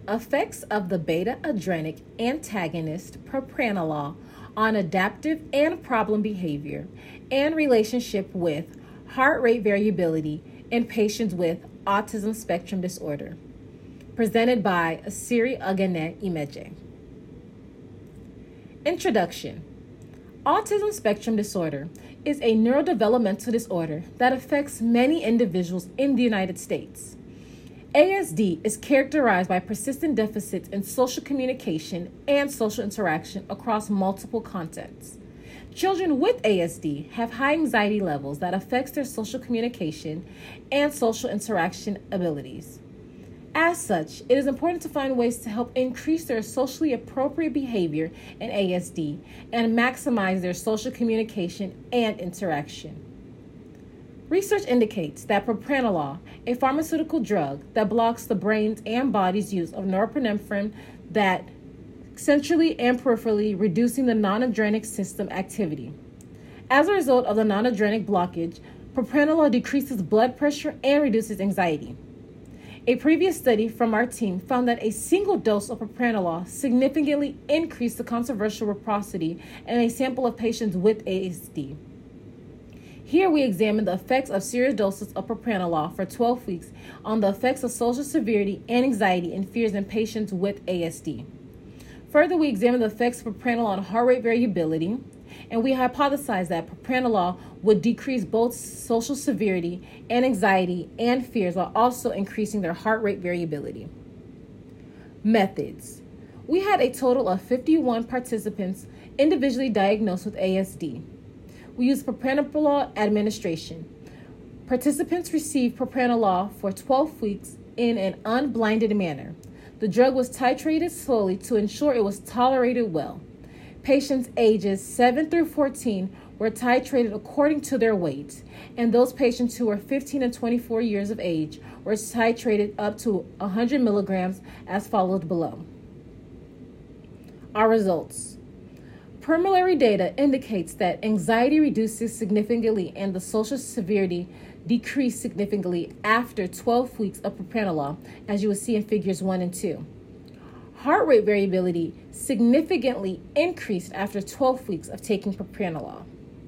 Effects of the beta-adrenergic antagonist propranolol on adaptive and problem behavior and relationship with heart rate variability in patients with autism spectrum disorder. Presented by Asiri Agane Imeje. Introduction. Autism spectrum disorder is a neurodevelopmental disorder that affects many individuals in the United States. ASD is characterized by persistent deficits in social communication and social interaction across multiple contexts. Children with ASD have high anxiety levels that affects their social communication and social interaction abilities. As such, it is important to find ways to help increase their socially appropriate behavior in ASD and maximize their social communication and interaction. Research indicates that propranolol, a pharmaceutical drug that blocks the brain's and body's use of norepinephrine that centrally and peripherally reducing the noradrenergic system activity. As a result of the noradrenergic blockage, propranolol decreases blood pressure and reduces anxiety. A previous study from our team found that a single dose of propranolol significantly increased the controversial reciprocity in a sample of patients with ASD. Here we examine the effects of serious doses of propranolol for 12 weeks on the effects of social severity and anxiety and fears in patients with ASD. Further, we examine the effects of propranolol on heart rate variability, and we hypothesized that propranolol would decrease both social severity and anxiety and fears while also increasing their heart rate variability. Methods. We had a total of 51 participants individually diagnosed with ASD. We used propranolol administration. Participants received propranolol for 12 weeks in an unblinded manner. The drug was titrated slowly to ensure it was tolerated well. Patients ages 7 through 14 were titrated according to their weight, and those patients who were 15 and 24 years of age were titrated up to 100 milligrams as followed below. Our results. Preliminary data indicates that anxiety reduces significantly and the social severity decreased significantly after 12 weeks of propranolol, as you will see in figures 1 and 2. Heart rate variability significantly increased after 12 weeks of taking propranolol.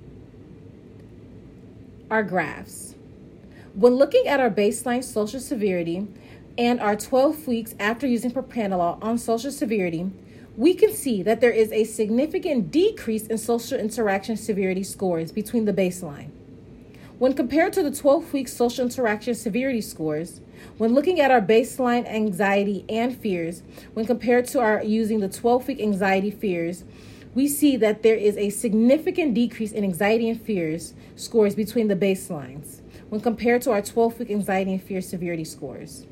Our graphs. When looking at our baseline social severity and our 12 weeks after using propranolol on social severity, we can see that there is a significant decrease in social interaction severity scores between the baseline. When compared to the 12-week social interaction severity scores, when looking at our baseline anxiety and fears, when compared to our using the 12-week anxiety fears, we see that there is a significant decrease in anxiety and fears scores between the baselines when compared to our 12-week anxiety and fear severity scores.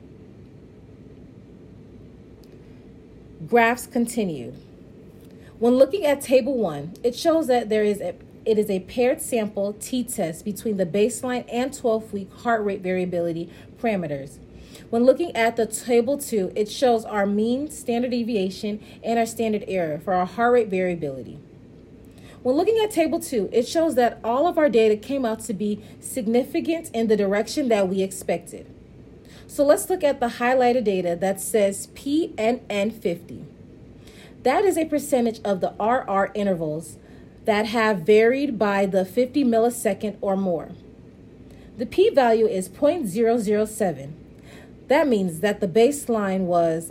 Graphs continued. When looking at Table 1, it shows that it is a paired sample t-test between the baseline and 12-week heart rate variability parameters. When looking at the Table 2, it shows our mean standard deviation and our standard error for our heart rate variability. When looking at Table 2, it shows that all of our data came out to be significant in the direction that we expected. So let's look at the highlighted data that says PNN50. That is a percentage of the RR intervals that have varied by the 50 millisecond or more. The p-value is 0.007. That means that the baseline was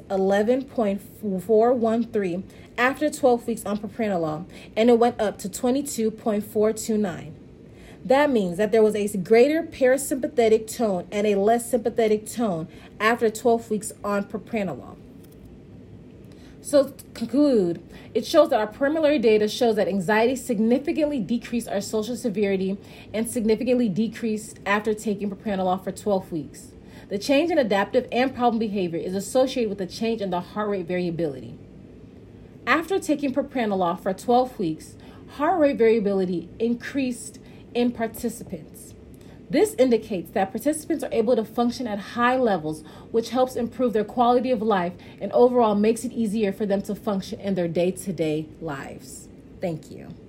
11.413 after 12 weeks on propranolol, and it went up to 22.429. That means that there was a greater parasympathetic tone and a less sympathetic tone after 12 weeks on propranolol. So to conclude, it shows that our preliminary data shows that anxiety significantly decreased our social severity and significantly decreased after taking propranolol for 12 weeks. The change in adaptive and problem behavior is associated with a change in the heart rate variability. After taking propranolol for 12 weeks, heart rate variability increased in participants. This indicates that participants are able to function at high levels, which helps improve their quality of life and overall makes it easier for them to function in their day-to-day lives. Thank you.